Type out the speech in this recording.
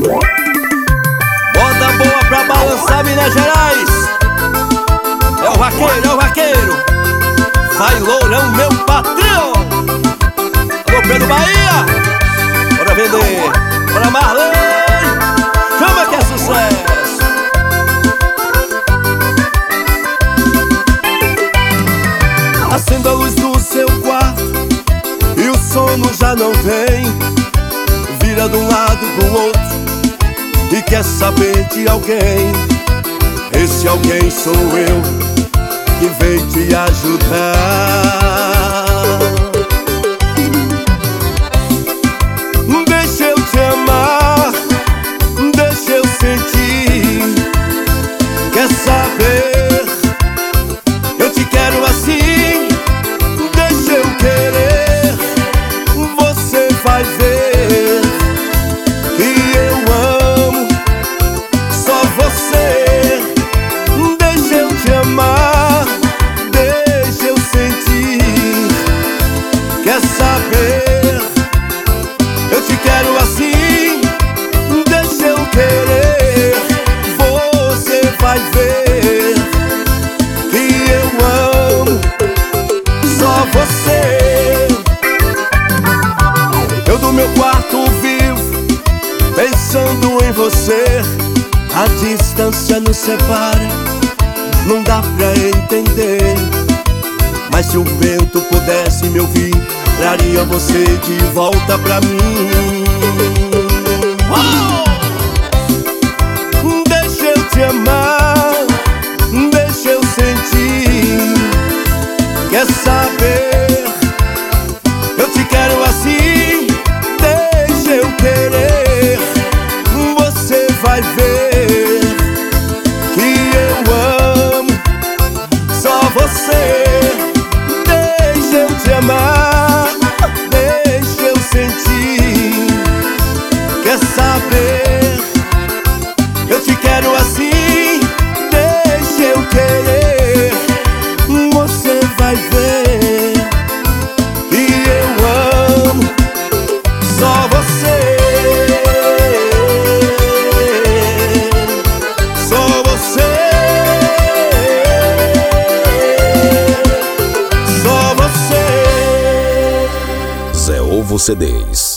Moda boa pra balançar Minas Gerais. É o vaqueiro, é o vaqueiro. Vai Lourão, meu patrão. Alô, Pedro Bahia. Bora vender. Bora Marley. Chama que é sucesso. Acenda a luz do seu quarto e o sono já não vem. Vira de um lado pro outro e quer saber de alguém. Esse alguém sou eu, que veio te ajudar. Deixa eu te amar, deixa eu sentir. Quer saber? Eu te quero assim. Deixa eu querer, você vai ver que eu amo só você. Deixa eu te amar, deixa eu sentir. Quer saber? Eu te quero assim. Deixa eu querer, você vai ver que eu amo só você. Eu do meu quarto vivo pensando em você. A distância nos separa, não dá pra entender. Mas se o vento pudesse me ouvir, traria você de volta pra mim. Deixa eu te amar, deixa eu sentir. Quer saber? Eu te quero assim. Deixa eu querer, você vai ver que eu amo só você. Deixa eu te amar, deixa eu sentir. Quer saber? Eu te quero assim. Deixa eu querer, você vai ver que eu amo só você. Só você. Só você. Zé Ovo CDs.